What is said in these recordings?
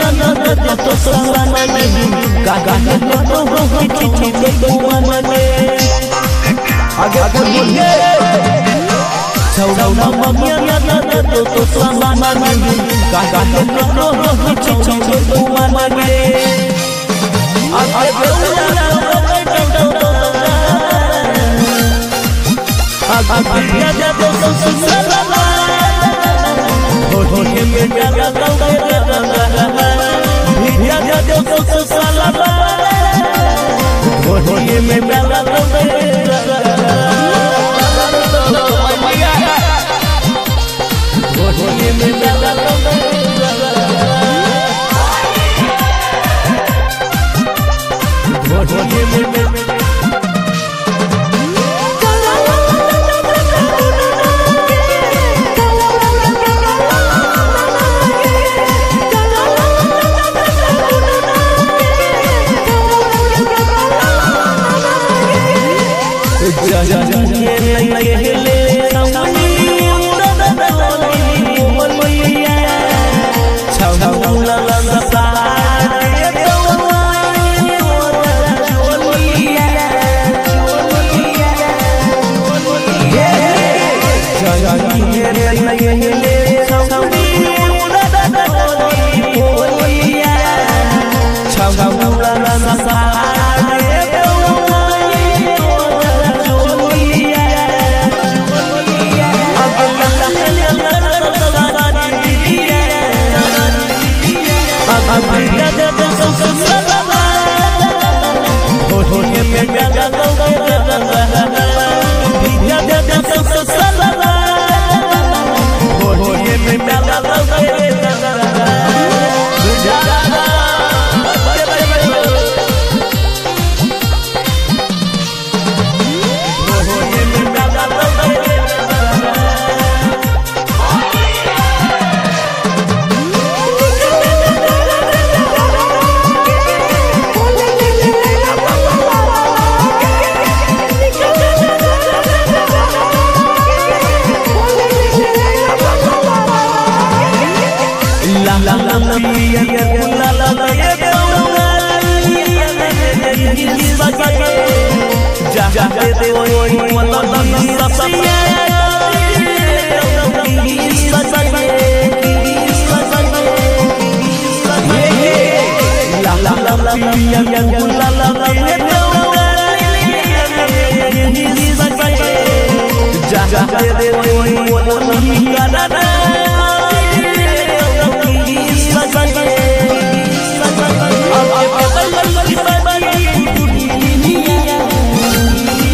तो सवाने कागा तो हो चिची को मने आगे बोलिए छौड़ा ममिया तो सवाने कागा तो हो चिची को मने आगे बोलिए आगे तो सवाने होठे में डाला भिजा दे तो साला होठे में डाला होठे में डाला होठे में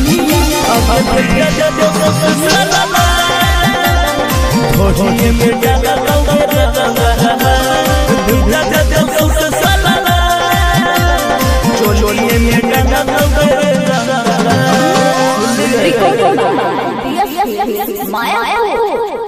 होठे में